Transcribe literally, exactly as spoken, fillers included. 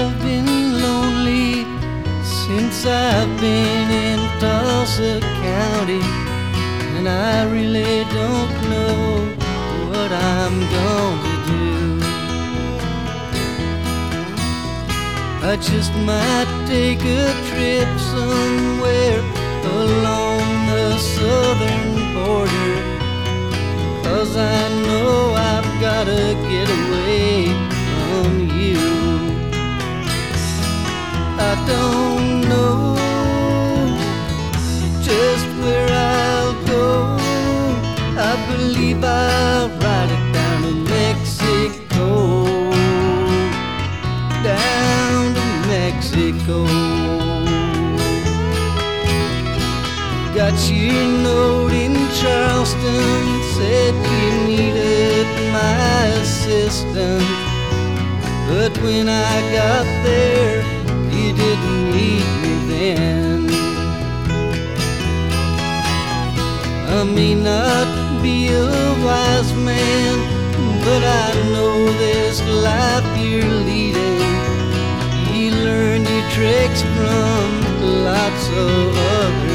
I've been lonely since I've been in Tulsa County, and I really don't know what I'm going to do. I just might take a trip somewhere along the southern border, 'cause I know I've gotta get away from you. I don't know just where I'll go. I believe I'll ride it down to Mexico, down to Mexico. Got your note in Charleston, said you needed my assistance, but when I got there, you didn't need me then. I may not be a wise man, but I know this life you're leading. You learned your tricks from lots of others.